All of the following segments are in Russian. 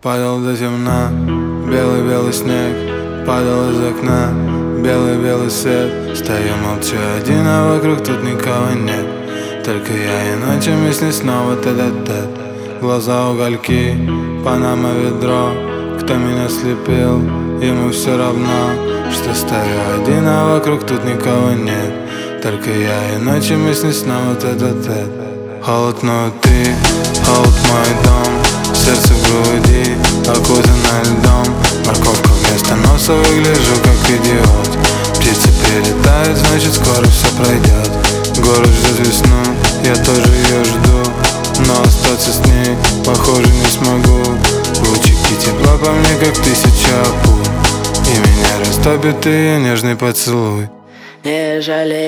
Падал до темна, белый-белый снег. Падал из окна, белый-белый свет. Стою, молчу один, а вокруг тут никого нет. Только я и ночью мысли снова тет-а-тет. Глаза угольки, Панама ведро. Кто меня слепил, ему все равно, что стою один, а вокруг тут никого нет. Только я и ночью мысли снова тет-а-тет. Холод внутри, холод мой дом. Сердце в груди, окутано льдом. Морковка вместо носа, выгляжу как идиот. Птицы прилетают, значит скоро все пройдет. Город ждет весну, я тоже ее жду. Но остаться с ней, похоже, не смогу. Лучики тепла по мне, как 1000 пуль. И меня растопит ее нежный поцелуй. Не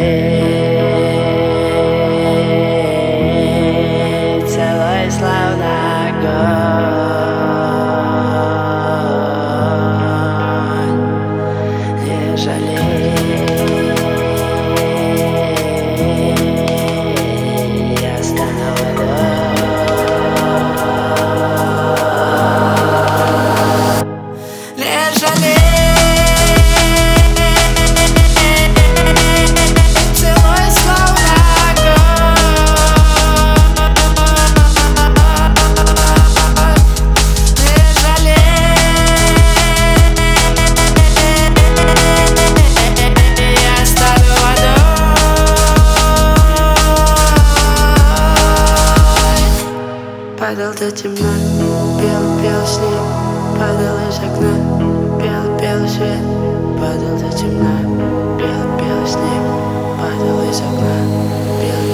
жалей, целуй словно огонь. Не жалей, я стану водой. Не жалей. Падал до темна, белый-белый снег. Падал из окна, белый-белый свет. Падал до темна, белый-белый снег. Падал из окна, белый